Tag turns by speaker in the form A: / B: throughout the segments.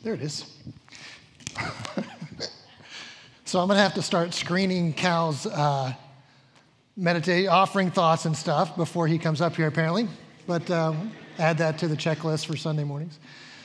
A: There it is. So I'm going to have to start screening Cal's offering thoughts and stuff before he comes up here, apparently. But add that to the checklist for Sunday mornings.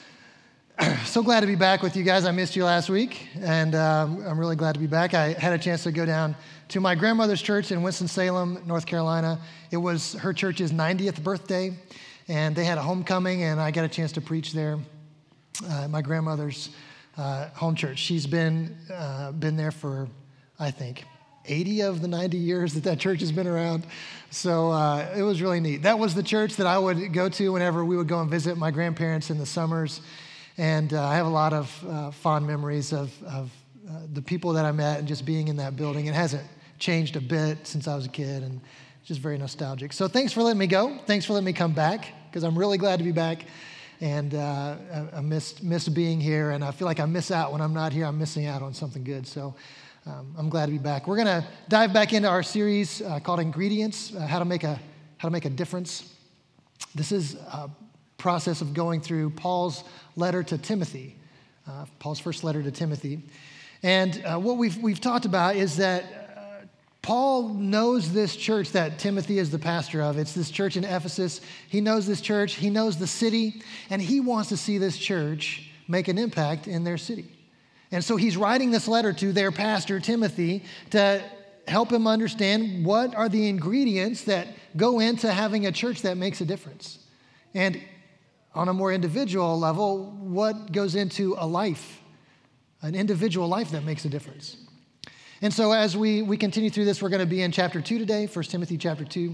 A: So glad to be back with you guys. I missed you last week, and I'm really glad to be back. I had a chance to go down to my grandmother's church in Winston-Salem, North Carolina. It was her church's 90th birthday, and they had a homecoming, and I got a chance to preach there at my grandmother's home church. She's been there for, I think, 80 of the 90 years that church has been around. So it was really neat. That was the church that I would go to whenever we would go and visit my grandparents in the summers. And I have a lot of fond memories of the people that I met and just being in that building. It hasn't changed a bit since I was a kid, and it's just very nostalgic. So thanks for letting me go. Thanks for letting me come back, because I'm really glad to be back. And I missed being here, and I feel like I miss out when I'm not here. I'm missing out on something good. So I'm glad to be back. We're going to dive back into our series called Ingredients, how to make a difference. This is a process of going through Paul's letter to Timothy, Paul's first letter to Timothy. And what we've talked about is that Paul knows this church that Timothy is the pastor of. It's this church in Ephesus. He knows this church. He knows the city, and he wants to see this church make an impact in their city. And so he's writing this letter to their pastor, Timothy, to help him understand what are the ingredients that go into having a church that makes a difference. And on a more individual level, what goes into a life, an individual life that makes a difference. And so as we continue through this, we're going to be in chapter 2 today, 1 Timothy chapter 2.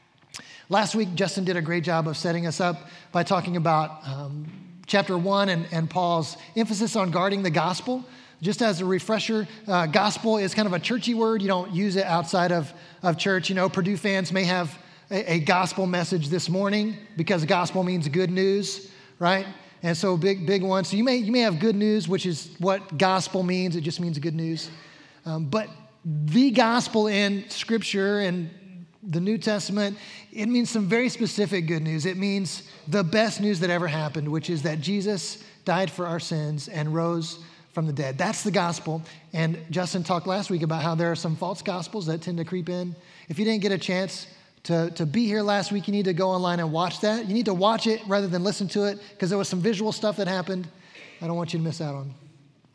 A: Last week, Justin did a great job of setting us up by talking about chapter 1 and Paul's emphasis on guarding the gospel. Just as a refresher, gospel is kind of a churchy word. You don't use it outside of church. You know, Purdue fans may have a gospel message this morning because gospel means good news, right? And so big one. So you may have good news, which is what gospel means. It just means good news. But the gospel in Scripture and the New Testament, it means some very specific good news. It means the best news that ever happened, which is that Jesus died for our sins and rose from the dead. That's the gospel. And Justin talked last week about how there are some false gospels that tend to creep in. If you didn't get a chance to be here last week, you need to go online and watch that. You need to watch it rather than listen to it, because there was some visual stuff that happened I don't want you to miss out on.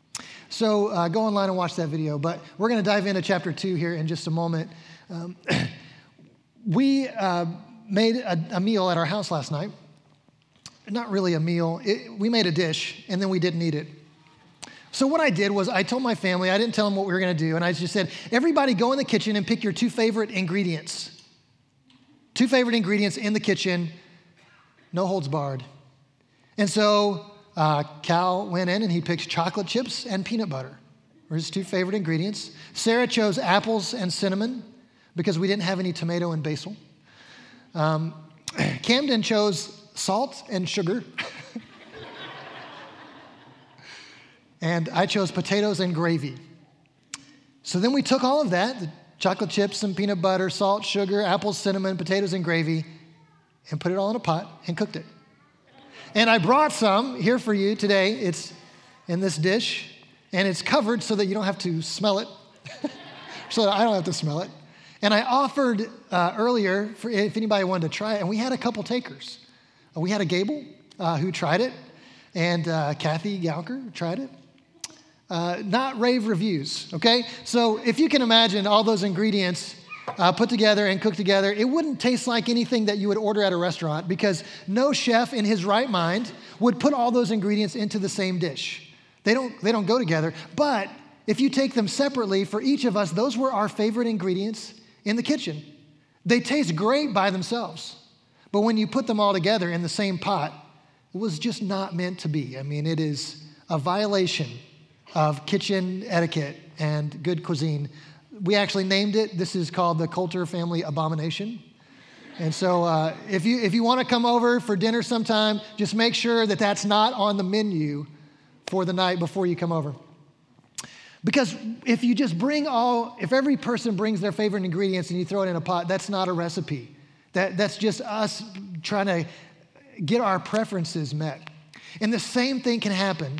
A: So go online and watch that video. But we're going to dive into chapter 2 here in just a moment. We made a meal at our house last night. Not really a meal. We made a dish, and then we didn't eat it. So what I did was I told my family, I didn't tell them what we were going to do, and I just said, everybody go in the kitchen and pick your 2 favorite ingredients. 2 favorite ingredients in the kitchen, no holds barred. And so Cal went in and he picked chocolate chips and peanut butter were his 2 favorite ingredients. Sarah chose apples and cinnamon because we didn't have any tomato and basil. Camden chose salt and sugar. And I chose potatoes and gravy. So then we took all of that, the chocolate chips and peanut butter, salt, sugar, apples, cinnamon, potatoes, and gravy, and put it all in a pot and cooked it. And I brought some here for you today. It's in this dish, and it's covered so that you don't have to smell it, so that I don't have to smell it. And I offered earlier for if anybody wanted to try it, and we had a couple takers. We had a Gable who tried it, and Kathy Gauker tried it. Not rave reviews, okay? So if you can imagine all those ingredients put together and cooked together, it wouldn't taste like anything that you would order at a restaurant, because no chef in his right mind would put all those ingredients into the same dish. They don't go together. But if you take them separately, for each of us, those were our favorite ingredients in the kitchen. They taste great by themselves. But when you put them all together in the same pot, it was just not meant to be. I mean, it is a violation of kitchen etiquette and good cuisine. We actually named it. This is called the Coulter Family Abomination. And so if you want to come over for dinner sometime, just make sure that that's not on the menu for the night before you come over. Because if you just if every person brings their favorite ingredients and you throw it in a pot, that's not a recipe. That's just us trying to get our preferences met. And the same thing can happen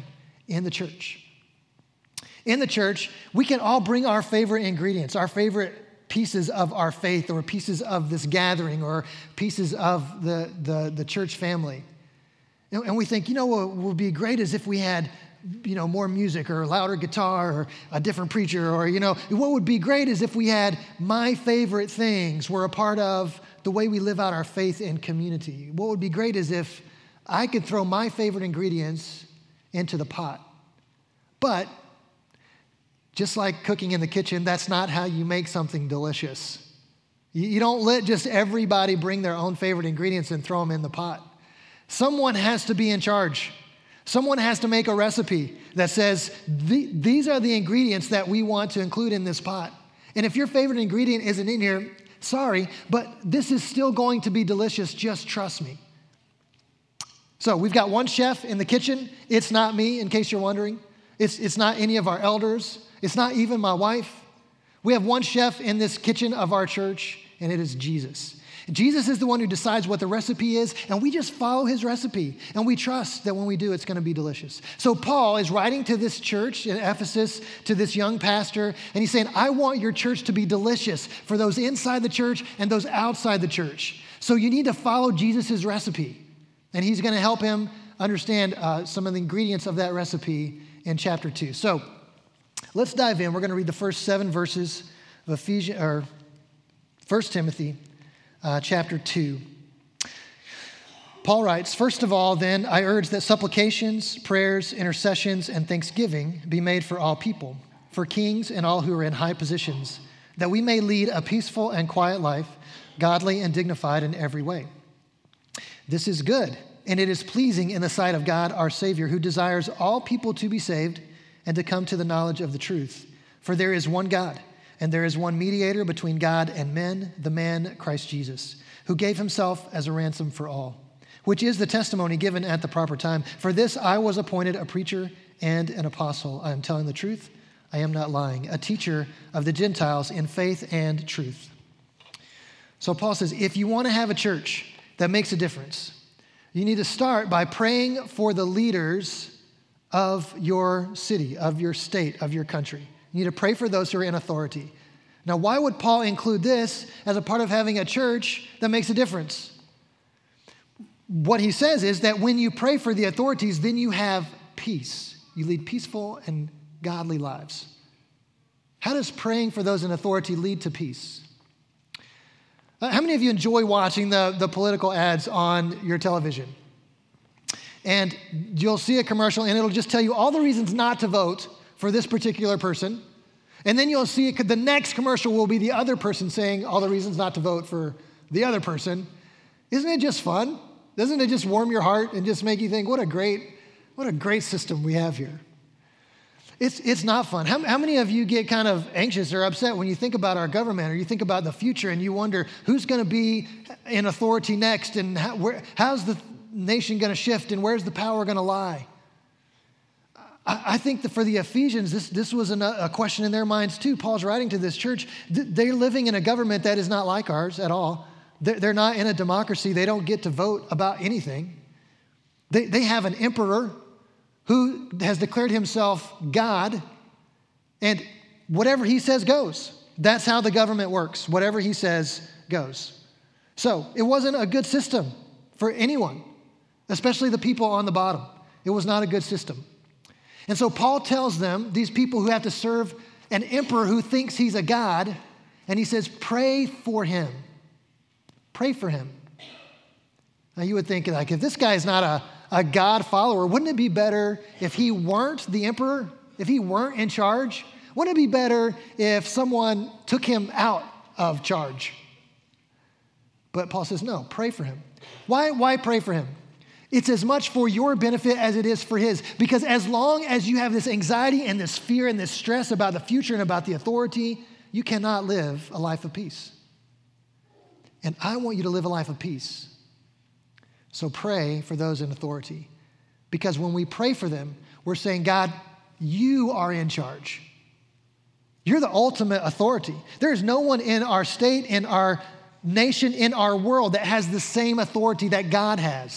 A: in the church. In the church, we can all bring our favorite ingredients, our favorite pieces of our faith, or pieces of this gathering, or pieces of the church family. And we think, what would be great is if we had, more music or louder guitar or a different preacher, or, what would be great is if we had my favorite things were a part of the way we live out our faith in community. What would be great is if I could throw my favorite ingredients into the pot. But just like cooking in the kitchen, that's not how you make something delicious. You don't let just everybody bring their own favorite ingredients and throw them in the pot. Someone has to be in charge. Someone has to make a recipe that says, these are the ingredients that we want to include in this pot. And if your favorite ingredient isn't in here, sorry, but this is still going to be delicious. Just trust me. So we've got one chef in the kitchen. It's not me, in case you're wondering. It's not any of our elders. It's not even my wife. We have one chef in this kitchen of our church, and it is Jesus. Jesus is the one who decides what the recipe is, and we just follow his recipe, and we trust that when we do, it's going to be delicious. So Paul is writing to this church in Ephesus, to this young pastor, and he's saying, I want your church to be delicious for those inside the church and those outside the church. So you need to follow Jesus' recipe, and he's going to help him understand some of the ingredients of that recipe in chapter 2. So let's dive in. We're going to read the first 7 verses of 1 Timothy chapter 2. Paul writes, first of all, then, I urge that supplications, prayers, intercessions, and thanksgiving be made for all people, for kings and all who are in high positions, that we may lead a peaceful and quiet life, godly and dignified in every way. This is good, and it is pleasing in the sight of God, our Savior, who desires all people to be saved and to come to the knowledge of the truth. For there is one God, and there is one mediator between God and men, the man Christ Jesus, who gave himself as a ransom for all, which is the testimony given at the proper time. For this I was appointed a preacher and an apostle. I am telling the truth. I am not lying. A teacher of the Gentiles in faith and truth. So Paul says, if you want to have a church that makes a difference, you need to start by praying for the leaders of your city, of your state, of your country. You need to pray for those who are in authority. Now, why would Paul include this as a part of having a church that makes a difference? What he says is that when you pray for the authorities, then you have peace. You lead peaceful and godly lives. How does praying for those in authority lead to peace? How many of you enjoy watching the political ads on your television? And you'll see a commercial, and it'll just tell you all the reasons not to vote for this particular person. And then you'll see the next commercial will be the other person saying all the reasons not to vote for the other person. Isn't it just fun? Doesn't it just warm your heart and just make you think, what a great system we have here? It's not fun. How many of you get kind of anxious or upset when you think about our government, or you think about the future and you wonder who's going to be in authority next, and how's the nation going to shift, and where's the power going to lie? I think that for the Ephesians, this was a question in their minds too. Paul's writing to this church. They're living in a government that is not like ours at all. They're not in a democracy. They don't get to vote about anything. They have an emperor who has declared himself God, and whatever he says goes. That's how the government works. Whatever he says goes. So it wasn't a good system for anyone, especially the people on the bottom. It was not a good system. And so Paul tells them, these people who have to serve an emperor who thinks he's a god, and he says, pray for him. Pray for him. Now you would think, like, if this guy is not a God follower, wouldn't it be better if he weren't the emperor? If he weren't in charge? Wouldn't it be better if someone took him out of charge? But Paul says, no, pray for him. Why pray for him? It's as much for your benefit as it is for his. Because as long as you have this anxiety and this fear and this stress about the future and about the authority, you cannot live a life of peace. And I want you to live a life of peace. So pray for those in authority. Because when we pray for them, we're saying, God, you are in charge. You're the ultimate authority. There is no one in our state, in our nation, in our world that has the same authority that God has.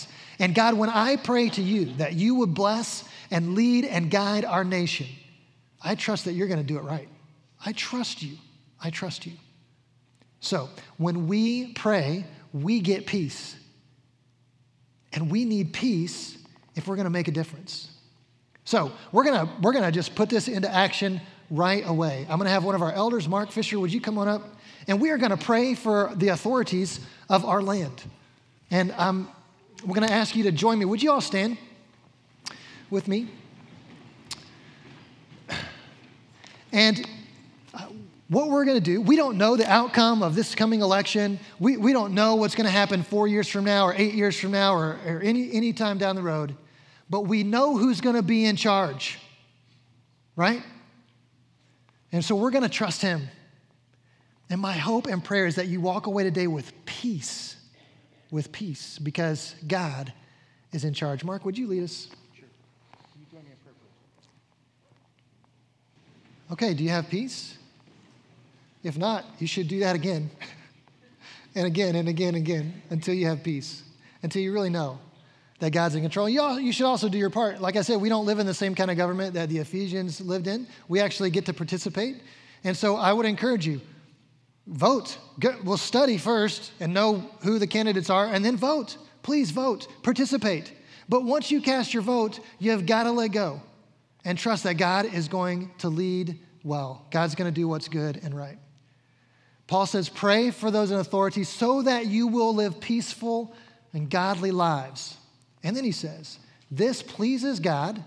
A: And God, when I pray to you that you would bless and lead and guide our nation, I trust that you're going to do it right. I trust you. I trust you. So when we pray, we get peace. And we need peace if we're going to make a difference. So we're gonna just put this into action right away. I'm going to have one of our elders, Mark Fisher, would you come on up? And we are going to pray for the authorities of our land. And we're going to ask you to join me. Would you all stand with me? And what we're going to do, we don't know the outcome of this coming election. We don't know what's going to happen 4 years from now or 8 years from now or any time down the road. But we know who's going to be in charge, right? And so we're going to trust him. And my hope and prayer is that you walk away today with peace, because God is in charge. Mark, would you lead us?
B: Sure. Can you join me in prayer, please?
A: Okay, do you have peace? If not, you should do that again and again and again and again until you have peace, until you really know that God's in control. You should also do your part. Like I said, we don't live in the same kind of government that the Ephesians lived in. We actually get to participate. And so I would encourage you, vote. We'll study first and know who the candidates are, and then vote. Please vote. Participate. But once you cast your vote, you have got to let go and trust that God is going to lead well. God's going to do what's good and right. Paul says, pray for those in authority so that you will live peaceful and godly lives. And then he says, this pleases God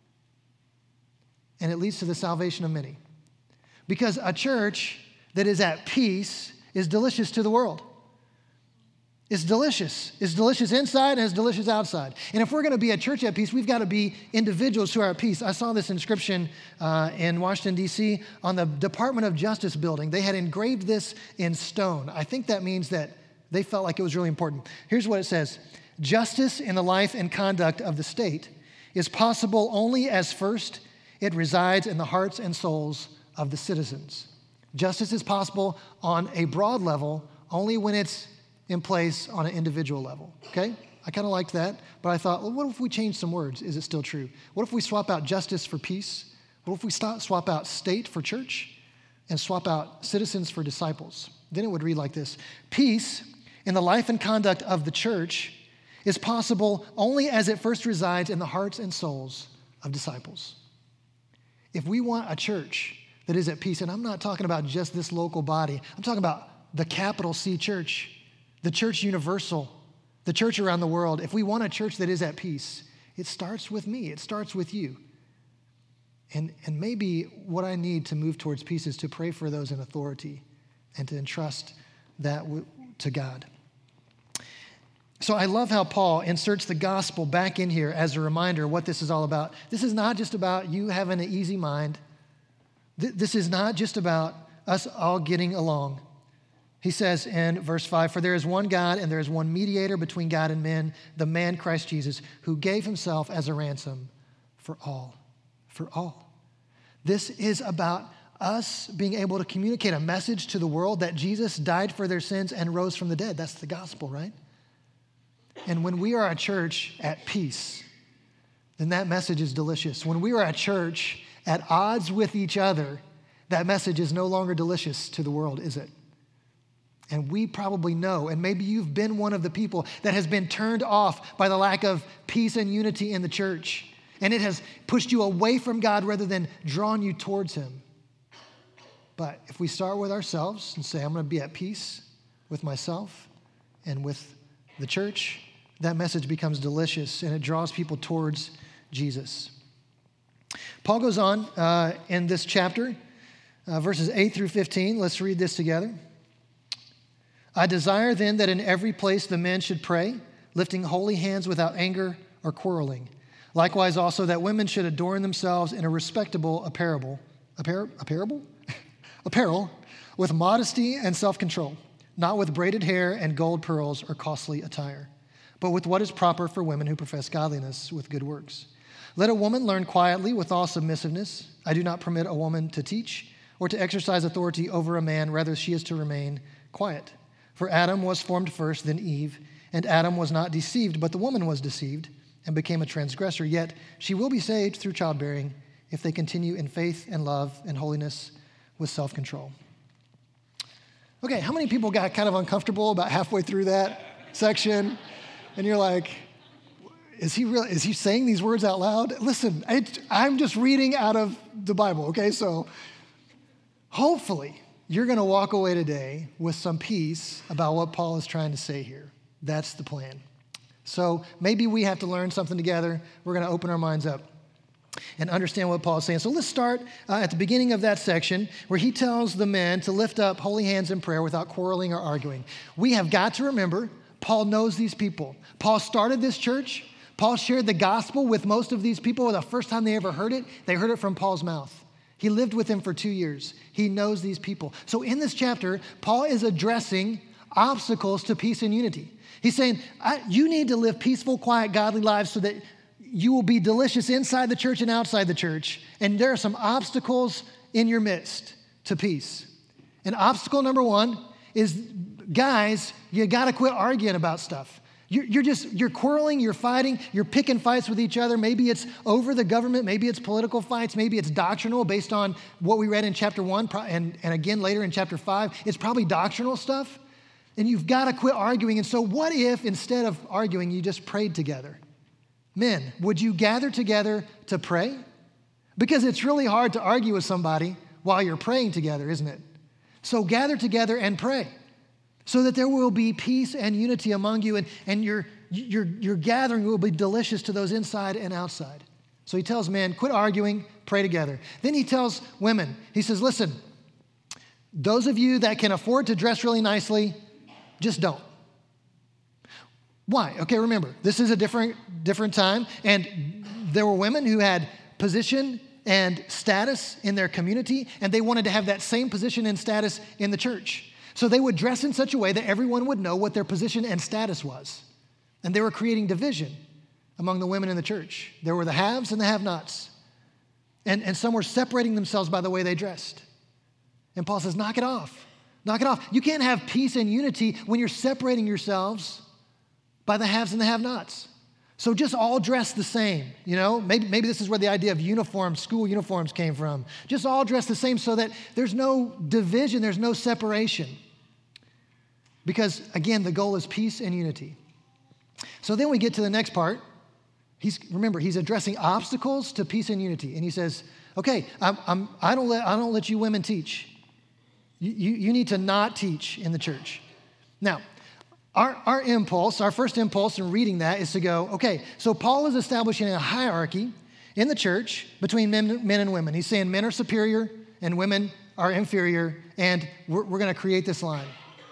A: and it leads to the salvation of many. Because a church that is at peace is delicious to the world. It's delicious. It's delicious inside and it's delicious outside. And if we're going to be a church at peace, we've got to be individuals who are at peace. I saw this inscription in Washington, D.C. on the Department of Justice building. They had engraved this in stone. I think that means that they felt like it was really important. Here's what it says. Justice in the life and conduct of the state is possible only as first it resides in the hearts and souls of the citizens. Justice is possible on a broad level only when it's in place on an individual level, okay? I kind of liked that, but I thought, well, what if we change some words? Is it still true? What if we swap out justice for peace? What if we swap out state for church and swap out citizens for disciples? Then it would read like this. Peace in the life and conduct of the church is possible only as it first resides in the hearts and souls of disciples. If we want a church that is at peace, and I'm not talking about just this local body, I'm talking about the capital C church, the church universal, the church around the world. If we want a church that is at peace, it starts with me, it starts with you. And maybe what I need to move towards peace is to pray for those in authority and to entrust that to God. So I love how Paul inserts the gospel back in here as a reminder what this is all about. This is not just about you having an easy mind. This is not just about us all getting along. He says in verse 5, for there is one God and there is one mediator between God and men, the man Christ Jesus, who gave himself as a ransom for all. For all. This is about us being able to communicate a message to the world that Jesus died for their sins and rose from the dead. That's the gospel, right? And when we are a church at peace, then that message is delicious. When we are a church at odds with each other, that message is no longer delicious to the world, is it? And we probably know, and maybe you've been one of the people that has been turned off by the lack of peace and unity in the church. And it has pushed you away from God rather than drawn you towards him. But if we start with ourselves and say, I'm going to be at peace with myself and with the church, that message becomes delicious and it draws people towards Jesus. Paul goes on in this chapter, verses 8 through 15. Let's read this together. I desire then that in every place the men should pray, lifting holy hands without anger or quarreling. Likewise also that women should adorn themselves in a respectable apparel with modesty and self-control, not with braided hair and gold pearls or costly attire, but with what is proper for women who profess godliness with good works. Let a woman learn quietly with all submissiveness. I do not permit a woman to teach or to exercise authority over a man. Rather, she is to remain quiet. For Adam was formed first, then Eve. And Adam was not deceived, but the woman was deceived and became a transgressor. Yet she will be saved through childbearing if they continue in faith and love and holiness with self-control. Okay, how many people got kind of uncomfortable about halfway through that section? And you're like, is he saying these words out loud? Listen, I'm just reading out of the Bible, okay? So hopefully you're going to walk away today with some peace about what Paul is trying to say here. That's the plan. So maybe we have to learn something together. We're going to open our minds up and understand what Paul is saying. So let's start at the beginning of that section where he tells the men to lift up holy hands in prayer without quarreling or arguing. We have got to remember, Paul knows these people. Paul started this church. Paul shared the gospel with most of these people. The first time they ever heard it, they heard it from Paul's mouth. He lived with them for 2 years. He knows these people. So in this chapter, Paul is addressing obstacles to peace and unity. He's saying, you need to live peaceful, quiet, godly lives so that you will be delicious inside the church and outside the church. And there are some obstacles in your midst to peace. And obstacle number one is, guys, you got to quit arguing about stuff. You're quarreling, you're fighting, you're picking fights with each other. Maybe it's over the government, maybe it's political fights, maybe it's doctrinal based on what we read in chapter 1 and again later in chapter 5. It's probably doctrinal stuff. And you've got to quit arguing. And so what if instead of arguing, you just prayed together? Men, would you gather together to pray? Because it's really hard to argue with somebody while you're praying together, isn't it? So gather together and pray so that there will be peace and unity among you, and your gathering will be delicious to those inside and outside. So he tells men, quit arguing, pray together. Then he tells women, he says, listen, those of you that can afford to dress really nicely, just don't. Why? Okay, remember, this is a different time, and there were women who had position and status in their community, and they wanted to have that same position and status in the church. So they would dress in such a way that everyone would know what their position and status was. And they were creating division among the women in the church. There were the haves and the have-nots. And some were separating themselves by the way they dressed. And Paul says, knock it off. Knock it off. You can't have peace and unity when you're separating yourselves by the haves and the have-nots. So just all dress the same, you know? Maybe this is where the idea of uniforms, school uniforms came from. Just all dress the same so that there's no division, there's no separation. Because, again, the goal is peace and unity. So then we get to the next part. Remember, he's addressing obstacles to peace and unity. And he says, okay, I don't let you women teach. You need to not teach in the church. Now, our impulse, our first impulse in reading that is to go, okay, so Paul is establishing a hierarchy in the church between men and women. He's saying men are superior and women are inferior, and we're going to create this line.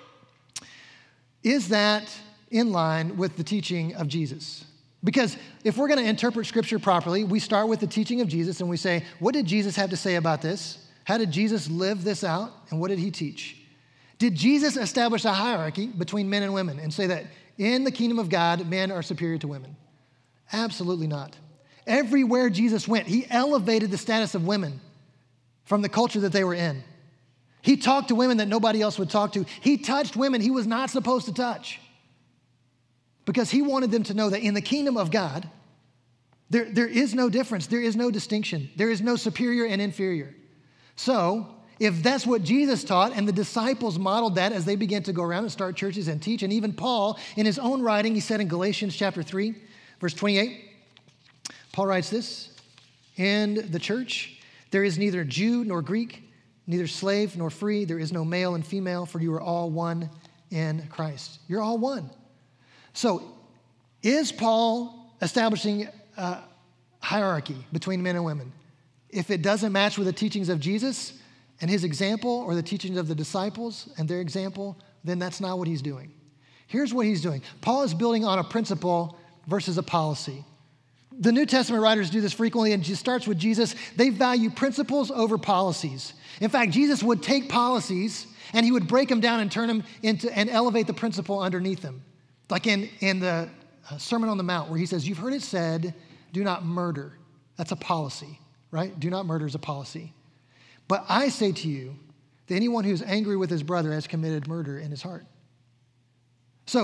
A: Is that in line with the teaching of Jesus? Because if we're going to interpret Scripture properly, we start with the teaching of Jesus and we say, what did Jesus have to say about this? How did Jesus live this out? And what did he teach? Did Jesus establish a hierarchy between men and women and say that in the kingdom of God, men are superior to women? Absolutely not. Everywhere Jesus went, he elevated the status of women from the culture that they were in. He talked to women that nobody else would talk to. He touched women he was not supposed to touch because he wanted them to know that in the kingdom of God, there is no difference. There is no distinction. There is no superior and inferior. So if that's what Jesus taught and the disciples modeled that as they began to go around and start churches and teach, and even Paul in his own writing, he said in Galatians chapter 3, verse 28, Paul writes this, in the church, there is neither Jew nor Greek, neither slave nor free. There is no male and female, for you are all one in Christ. You're all one. So is Paul establishing a hierarchy between men and women? If it doesn't match with the teachings of Jesus and his example, or the teachings of the disciples and their example, then that's not what he's doing. Here's what he's doing. Paul is building on a principle versus a policy. The New Testament writers do this frequently, and it starts with Jesus. They value principles over policies. In fact, Jesus would take policies and he would break them down and turn them into and elevate the principle underneath them. Like in the Sermon on the Mount, where he says, you've heard it said, do not murder. That's a policy, right? Do not murder is a policy. But I say to you that anyone who is angry with his brother has committed murder in his heart. So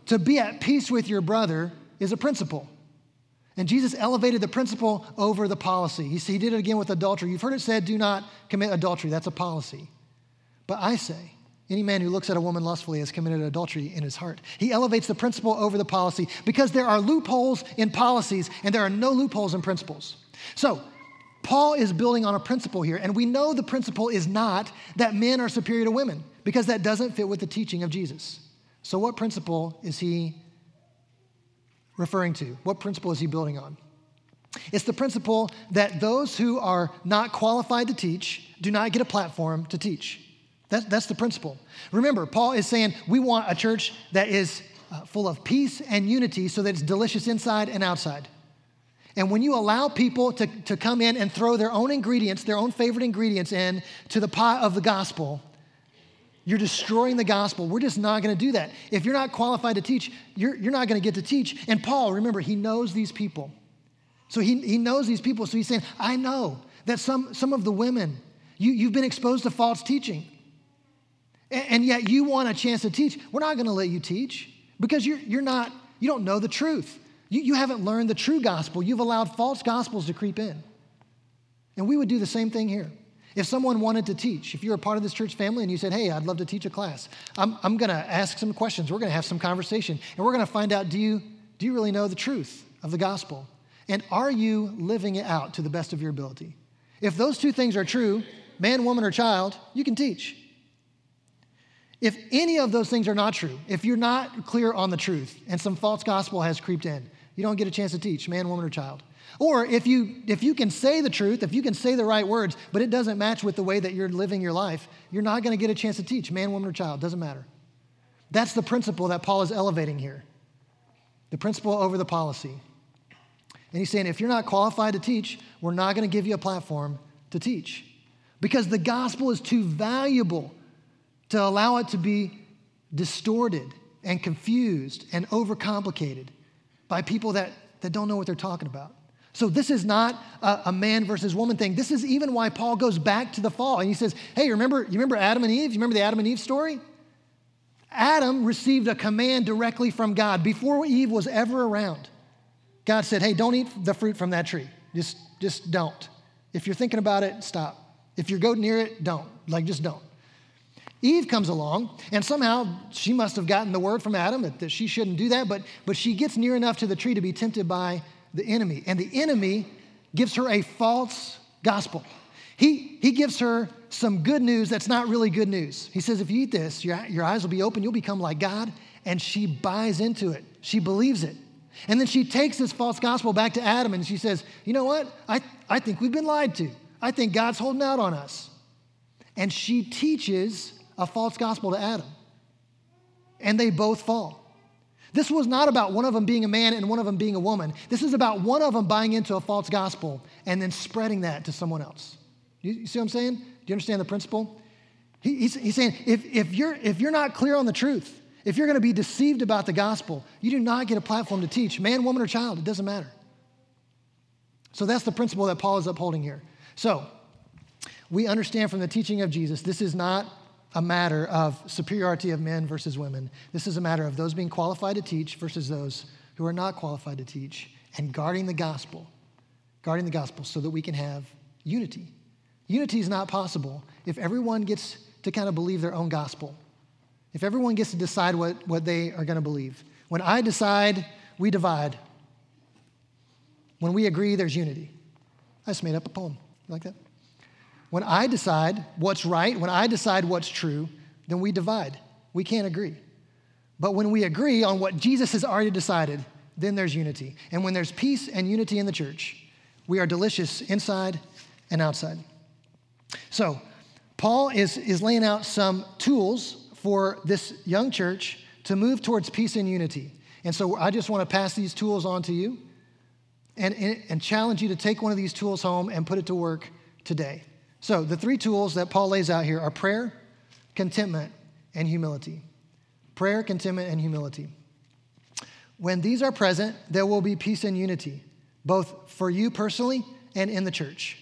A: to be at peace with your brother is a principle. And Jesus elevated the principle over the policy. He did it again with adultery. You've heard it said, do not commit adultery. That's a policy. But I say, any man who looks at a woman lustfully has committed adultery in his heart. He elevates the principle over the policy because there are loopholes in policies and there are no loopholes in principles. So Paul is building on a principle here, and we know the principle is not that men are superior to women because that doesn't fit with the teaching of Jesus. So what principle is he referring to? What principle is he building on? It's the principle that those who are not qualified to teach do not get a platform to teach. That's the principle. Remember, Paul is saying we want a church that is full of peace and unity so that it's delicious inside and outside. And when you allow people to come in and throw their own ingredients, their own favorite ingredients in to the pot of the gospel, you're destroying the gospel. We're just not going to do that. If you're not qualified to teach, you're not going to get to teach. And Paul, remember, he knows these people. So he knows these people. So he's saying, I know that some of the women, you've been exposed to false teaching. And yet you want a chance to teach. We're not going to let you teach because you don't know the truth. You haven't learned the true gospel. You've allowed false gospels to creep in. And we would do the same thing here. If someone wanted to teach, if you're a part of this church family and you said, hey, I'd love to teach a class, I'm going to ask some questions. We're going to have some conversation. And we're going to find out, do you really know the truth of the gospel? And are you living it out to the best of your ability? If those two things are true, man, woman, or child, you can teach. If any of those things are not true, if you're not clear on the truth and some false gospel has creeped in, you don't get a chance to teach, man, woman, or child. Or if you can say the truth, if you can say the right words, but it doesn't match with the way that you're living your life, you're not going to get a chance to teach, man, woman, or child. Doesn't matter. That's the principle that Paul is elevating here. The principle over the policy. And he's saying, if you're not qualified to teach, we're not going to give you a platform to teach. Because the gospel is too valuable to allow it to be distorted and confused and overcomplicated by people that don't know what they're talking about. So this is not a man versus woman thing. This is even why Paul goes back to the fall. And he says, hey, you remember Adam and Eve? You remember the Adam and Eve story? Adam received a command directly from God before Eve was ever around. God said, hey, don't eat the fruit from that tree. Just don't. If you're thinking about it, stop. If you're going near it, don't. Just don't. Eve comes along, and somehow she must have gotten the word from Adam that she shouldn't do that, but she gets near enough to the tree to be tempted by the enemy. And the enemy gives her a false gospel. He gives her some good news that's not really good news. He says, if you eat this, your eyes will be open, you'll become like God. And she buys into it. She believes it. And then she takes this false gospel back to Adam and she says, you know what? I think we've been lied to. I think God's holding out on us. And she teaches a false gospel to Adam. And they both fall. This was not about one of them being a man and one of them being a woman. This is about one of them buying into a false gospel and then spreading that to someone else. You see what I'm saying? Do you understand the principle? He's saying if you're not clear on the truth, if you're going to be deceived about the gospel, you do not get a platform to teach, man, woman, or child. It doesn't matter. So that's the principle that Paul is upholding here. So we understand from the teaching of Jesus, this is not a matter of superiority of men versus women. This is a matter of those being qualified to teach versus those who are not qualified to teach, and guarding the gospel so that we can have unity. Unity is not possible if everyone gets to kind of believe their own gospel. If everyone gets to decide what they are going to believe. When I decide, we divide. When we agree, there's unity. I just made up a poem. You like that? When I decide what's right, when I decide what's true, then we divide. We can't agree. But when we agree on what Jesus has already decided, then there's unity. And when there's peace and unity in the church, we are delicious inside and outside. So Paul is laying out some tools for this young church to move towards peace and unity. And so I just want to pass these tools on to you and challenge you to take one of these tools home and put it to work today. So the three tools that Paul lays out here are prayer, contentment, and humility. Prayer, contentment, and humility. When these are present, there will be peace and unity, both for you personally and in the church.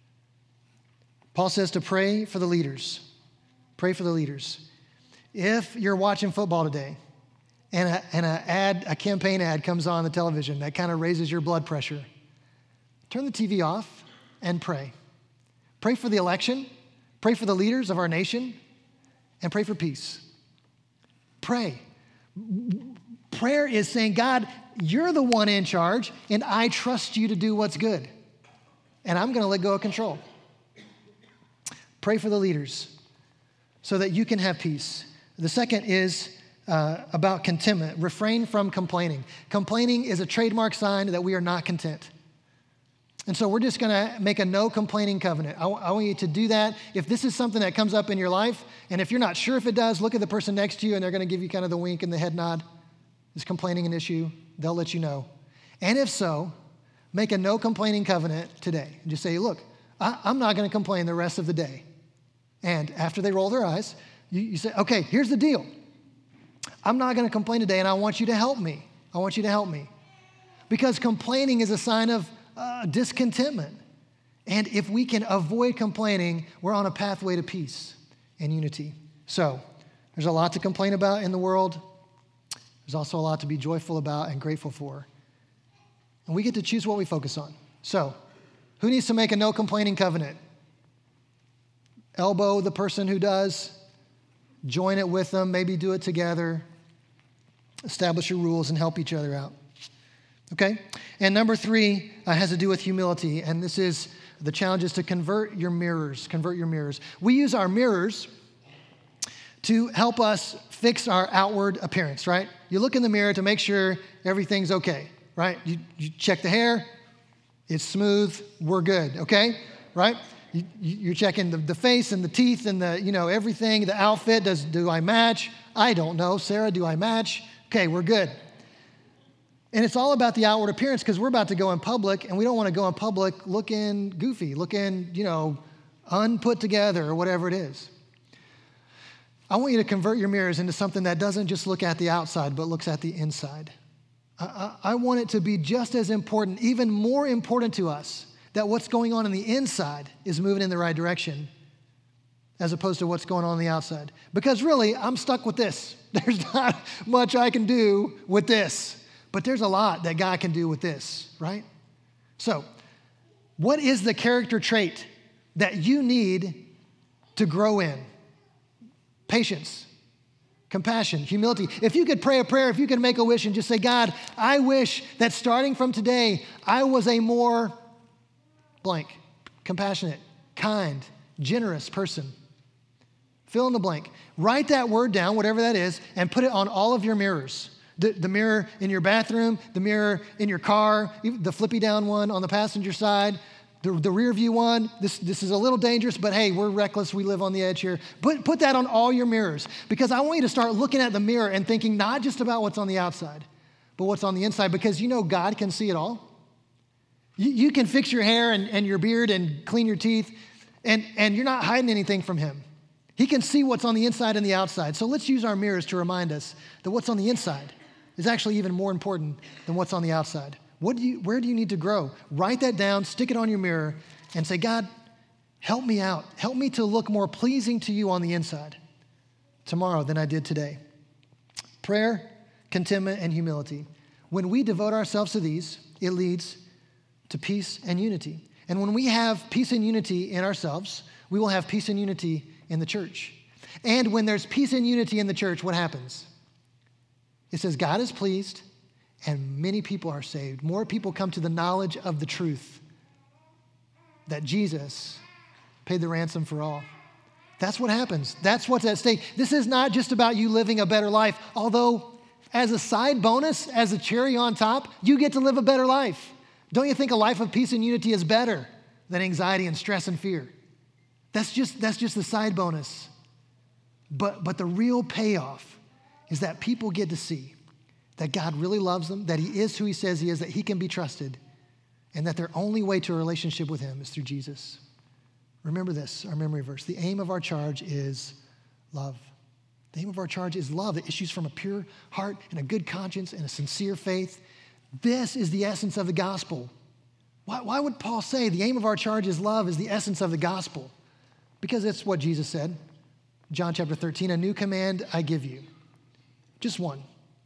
A: Paul says to pray for the leaders. Pray for the leaders. If you're watching football today and a campaign ad comes on the television that kind of raises your blood pressure, turn the TV off and pray. Pray for the election, pray for the leaders of our nation, and pray for peace. Pray. Prayer is saying, God, you're the one in charge, and I trust you to do what's good. And I'm going to let go of control. Pray for the leaders so that you can have peace. The second is about contentment. Refrain from complaining. Complaining is a trademark sign that we are not content. And so we're just going to make a no complaining covenant. I want you to do that. If this is something that comes up in your life, and if you're not sure if it does, look at the person next to you, and they're going to give you kind of the wink and the head nod. Is complaining an issue? They'll let you know. And if so, make a no complaining covenant today. Just say, look, I'm not going to complain the rest of the day. And after they roll their eyes, you say, okay, here's the deal. I'm not going to complain today, and I want you to help me. I want you to help me. Because complaining is a sign of discontentment. And if we can avoid complaining, we're on a pathway to peace and unity. So there's a lot to complain about in the world. There's also a lot to be joyful about and grateful for. And we get to choose what we focus on. So who needs to make a no complaining covenant? Elbow the person who does. Join it with them. Maybe do it together. Establish your rules and help each other out. Okay? And number 3 has to do with humility. And this is the challenge is to convert your mirrors. Convert your mirrors. We use our mirrors to help us fix our outward appearance, right? You look in the mirror to make sure everything's okay, right? You check the hair. It's smooth. We're good, okay? Right? You're checking the face and the teeth and everything, the outfit. Do I match? I don't know. Sarah, do I match? Okay, we're good. And it's all about the outward appearance because we're about to go in public and we don't want to go in public looking goofy, looking, unput together or whatever it is. I want you to convert your mirrors into something that doesn't just look at the outside, but looks at the inside. I want it to be just as important, even more important to us, that what's going on the inside is moving in the right direction as opposed to what's going on the outside. Because really, I'm stuck with this. There's not much I can do with this, but there's a lot that God can do with this, right? So, what is the character trait that you need to grow in? Patience, compassion, humility. If you could pray a prayer, if you could make a wish and just say, God, I wish that starting from today, I was a more blank, compassionate, kind, generous person. Fill in the blank. Write that word down, whatever that is, and put it on all of your mirrors. The mirror in your bathroom, the mirror in your car, the flippy down one on the passenger side, the rear view one. This is a little dangerous, but hey, we're reckless. We live on the edge here. Put that on all your mirrors because I want you to start looking at the mirror and thinking not just about what's on the outside, but what's on the inside because God can see it all. You can fix your hair and your beard and clean your teeth, and you're not hiding anything from him. He can see what's on the inside and the outside. So let's use our mirrors to remind us that what's on the inside is actually even more important than what's on the outside. Where do you need to grow? Write that down, stick it on your mirror, and say, God, help me out. Help me to look more pleasing to you on the inside tomorrow than I did today. Prayer, contentment, and humility. When we devote ourselves to these, it leads to peace and unity. And when we have peace and unity in ourselves, we will have peace and unity in the church. And when there's peace and unity in the church, what happens? It says God is pleased and many people are saved. More people come to the knowledge of the truth that Jesus paid the ransom for all. That's what happens. That's what's at stake. This is not just about you living a better life, although as a side bonus, as a cherry on top, you get to live a better life. Don't you think a life of peace and unity is better than anxiety and stress and fear? That's just the side bonus. But the real payoff is that people get to see that God really loves them, that he is who he says he is, that he can be trusted, and that their only way to a relationship with him is through Jesus. Remember this, our memory verse. The aim of our charge is love. The aim of our charge is love that issues from a pure heart and a good conscience and a sincere faith. This is the essence of the gospel. Why would Paul say the aim of our charge is love is the essence of the gospel? Because it's what Jesus said. John chapter 13, a new command I give you. Just one.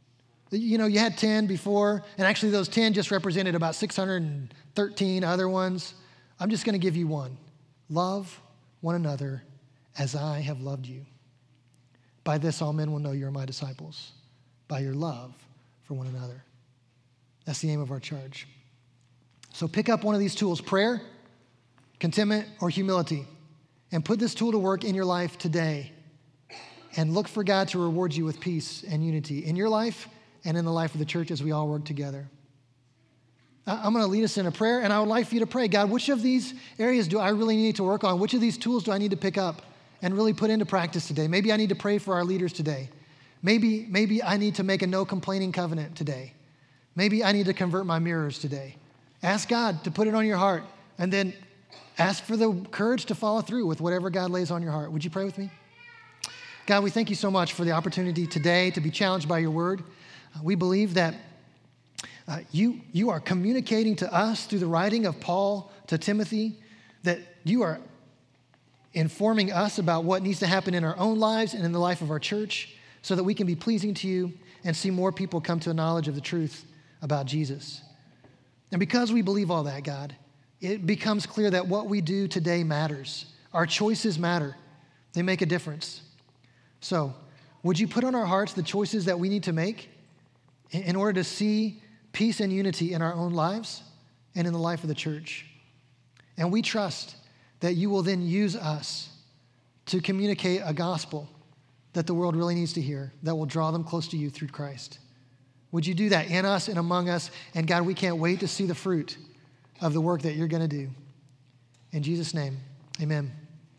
A: You know, you had 10 before, and actually those 10 just represented about 613 other ones. I'm just going to give you one. Love one another as I have loved you. By this all men will know you're my disciples, by your love for one another. That's the aim of our charge. So pick up one of these tools, prayer, contentment, or humility, and put this tool to work in your life today. And look for God to reward you with peace and unity in your life and in the life of the church as we all work together. I'm going to lead us in a prayer, and I would like for you to pray, God, which of these areas do I really need to work on? Which of these tools do I need to pick up and really put into practice today? Maybe I need to pray for our leaders today. Maybe I need to make a no complaining covenant today. Maybe I need to convert my mirrors today. Ask God to put it on your heart, and then ask for the courage to follow through with whatever God lays on your heart. Would you pray with me? God, we thank you so much for the opportunity today to be challenged by your word. We believe that you are communicating to us through the writing of Paul to Timothy, that you are informing us about what needs to happen in our own lives and in the life of our church so that we can be pleasing to you and see more people come to a knowledge of the truth about Jesus. And because we believe all that, God, it becomes clear that what we do today matters. Our choices matter. They make a difference. So, would you put on our hearts the choices that we need to make in order to see peace and unity in our own lives and in the life of the church? And we trust that you will then use us to communicate a gospel that the world really needs to hear, that will draw them close to you through Christ. Would you do that in us and among us? And God, we can't wait to see the fruit of the work that you're going to do. In Jesus' name, amen.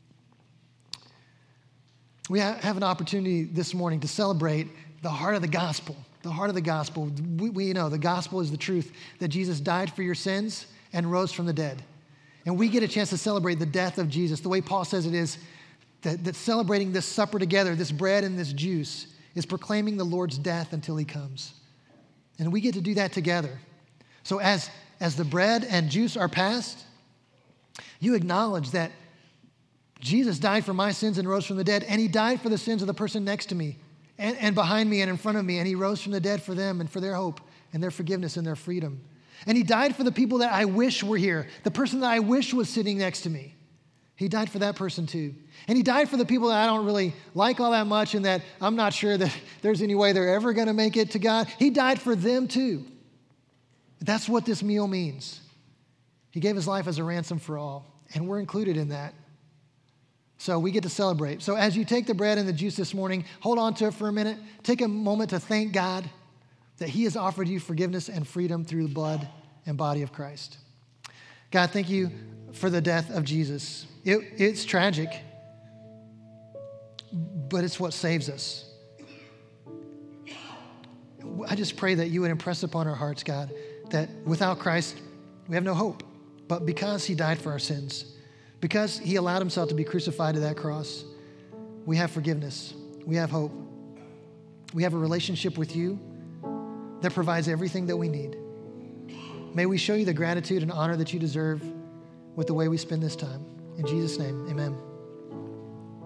A: We have an opportunity this morning to celebrate the heart of the gospel. The heart of the gospel. We know the gospel is the truth that Jesus died for your sins and rose from the dead. And we get a chance to celebrate the death of Jesus. The way Paul says it is that celebrating this supper together, this bread and this juice, is proclaiming the Lord's death until he comes. And we get to do that together. So as the bread and juice are passed, you acknowledge that Jesus died for my sins and rose from the dead, and he died for the sins of the person next to me and behind me and in front of me, and he rose from the dead for them and for their hope and their forgiveness and their freedom. And he died for the people that I wish were here, the person that I wish was sitting next to me. He died for that person too. And he died for the people that I don't really like all that much and that I'm not sure that there's any way they're ever going to make it to God. He died for them too. That's what this meal means. He gave his life as a ransom for all, and we're included in that. So we get to celebrate. So as you take the bread and the juice this morning, hold on to it for a minute. Take a moment to thank God that he has offered you forgiveness and freedom through the blood and body of Christ. God, thank you for the death of Jesus. It's tragic, but it's what saves us. I just pray that you would impress upon our hearts, God, that without Christ, we have no hope. But because he died for our sins, because he allowed himself to be crucified to that cross, we have forgiveness. We have hope. We have a relationship with you that provides everything that we need. May we show you the gratitude and honor that you deserve with the way we spend this time. In Jesus' name, amen.